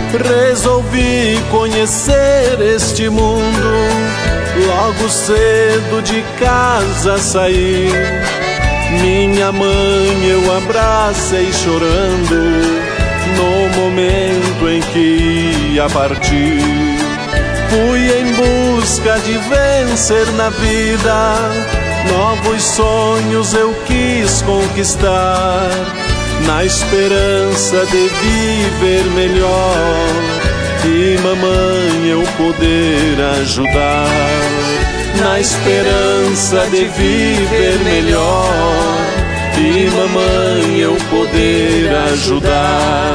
Resolvi conhecer este mundo, logo cedo de casa saí. Minha mãe eu abracei chorando, no momento em que ia partir. Fui em busca de vencer na vida, novos sonhos eu quis conquistar, na esperança de viver melhor e mamãe eu poder ajudar. Na esperança de viver melhor e mamãe eu poder ajudar.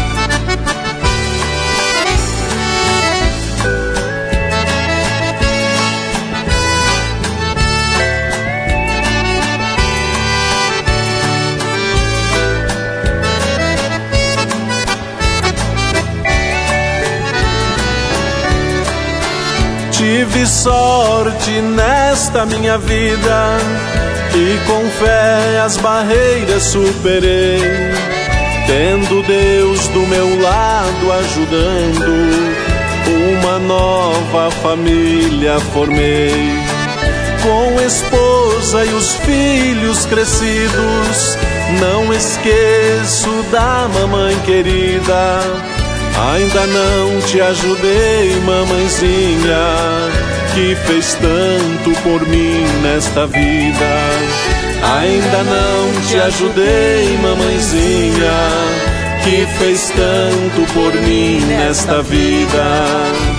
Tive sorte nesta minha vida e com fé as barreiras superei, tendo Deus do meu lado ajudando, uma nova família formei. Com esposa e os filhos crescidos, não esqueço da mamãe querida. Ainda não te ajudei, mamãezinha, que fez tanto por mim nesta vida. Ainda não te ajudei, mamãezinha, que fez tanto por mim nesta vida.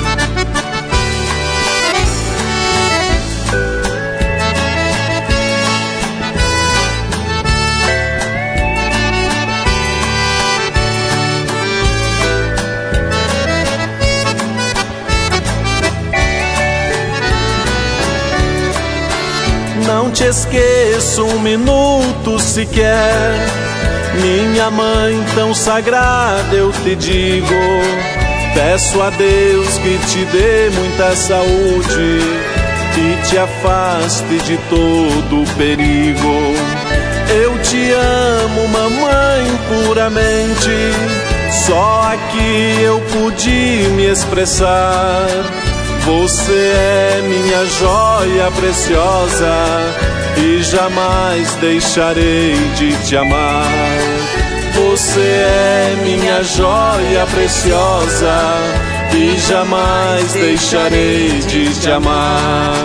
Não te esqueço um minuto sequer, minha mãe tão sagrada, eu te digo. Peço a Deus que te dê muita saúde e te afaste de todo perigo. Eu te amo, mamãe, puramente, só aqui eu pude me expressar. Você é minha joia preciosa e jamais deixarei de te amar. Você é minha joia preciosa e jamais deixarei de te amar.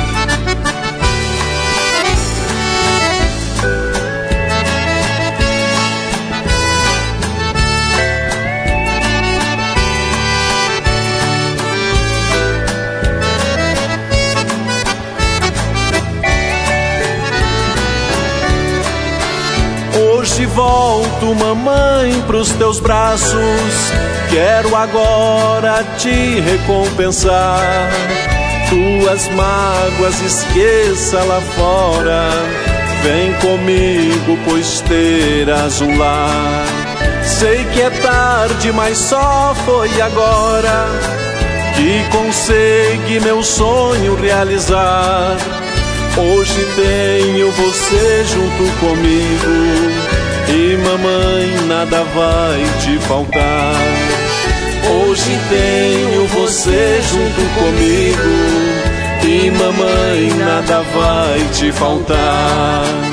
Hoje volto, mamãe, pros teus braços, quero agora te recompensar. Tuas mágoas esqueça lá fora, vem comigo, pois terás um lar. Sei que é tarde, mas só foi agora que consegui meu sonho realizar. Hoje tenho você junto comigo e mamãe nada vai te faltar. Hoje tenho você junto comigo e mamãe nada vai te faltar.